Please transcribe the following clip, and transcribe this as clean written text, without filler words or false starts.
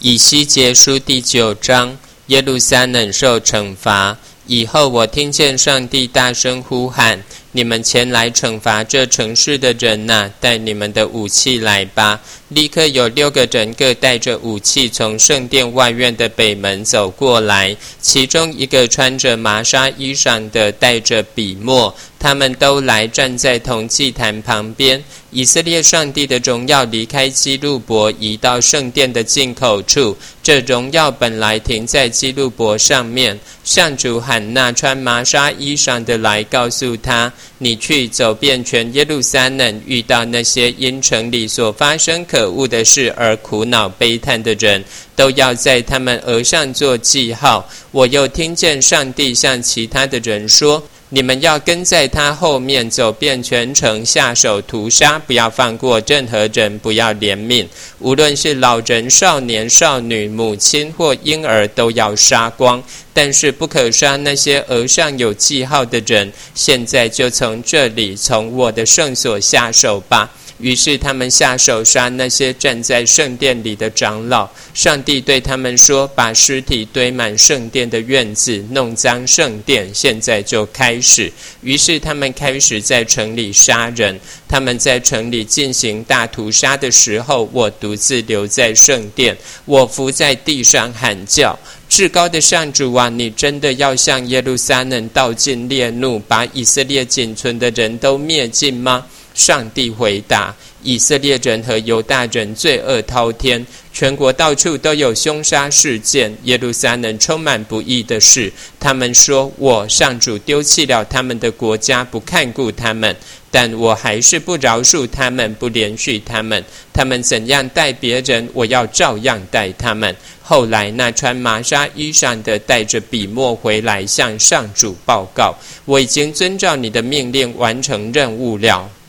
以西结书第9章，耶路撒冷受惩罚。以后我听见上帝大声呼喊：你们前来惩罚这城市的人哪，带你们的武器来吧。立刻有6个人各带着武器从圣殿外院的北门走过来，其中一个穿着麻纱衣裳的带着笔墨，他们都来站在铜祭坛旁边。以色列上帝的荣耀离开基路伯，移到圣殿的进口处，这荣耀本来停在基路伯上面。上主喊那穿麻纱衣裳的来，告诉他：你去走遍全耶路撒冷，遇到那些因城里所发生可恶的事而苦恼悲叹的人，都要在他们额上做记号。我又听见上帝向其他的人说：你们要跟在他后面，走遍全城，下手屠杀，不要放过任何人，不要怜悯，无论是老人、少年、少女、母亲或婴儿，都要杀光。但是不可杀那些额上有记号的人。现在就从这里，从我的圣所下手吧。于是他们下手杀那些站在圣殿里的长老。上帝对他们说：把尸体堆满圣殿的院子，弄脏圣殿，现在就开始。于是他们开始在城里杀人。他们在城里进行大屠杀的时候，我独自留在圣殿，我伏在地上喊叫：至高的上主啊，你真的要向耶路撒冷倒尽烈怒，把以色列仅存的人都灭尽吗？上帝回答：以色列人和犹大人罪恶滔天，全国到处都有凶杀事件，耶路撒冷充满不义的事。他们说：我上主丢弃了他们的国家，不看顾他们，但我还是不饶恕他们，不怜恤他们。他们怎样待别人，我要照样待他们。后来那穿麻纱衣裳的带着笔墨回来，向上主报告：我已经遵照你的命令完成任务了。